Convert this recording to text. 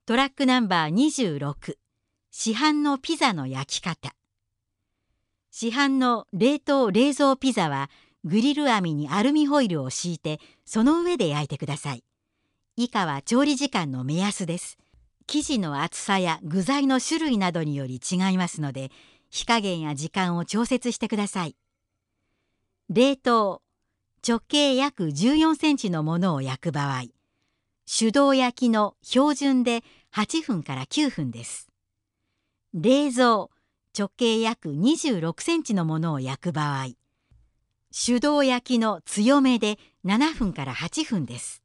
トラックナンバー26、市販のピザの焼き方。市販の冷凍冷蔵ピザはグリル網にアルミホイルを敷いてその上で焼いてください。以下は調理時間の目安です。生地の厚さや具材の種類などにより違いますので、火加減や時間を調節してください。冷凍、直径約14センチのものを焼く場合、手動焼きの標準で8分から9分です。冷蔵、直径約26センチのものを焼く場合、手動焼きの強めで7分から8分です。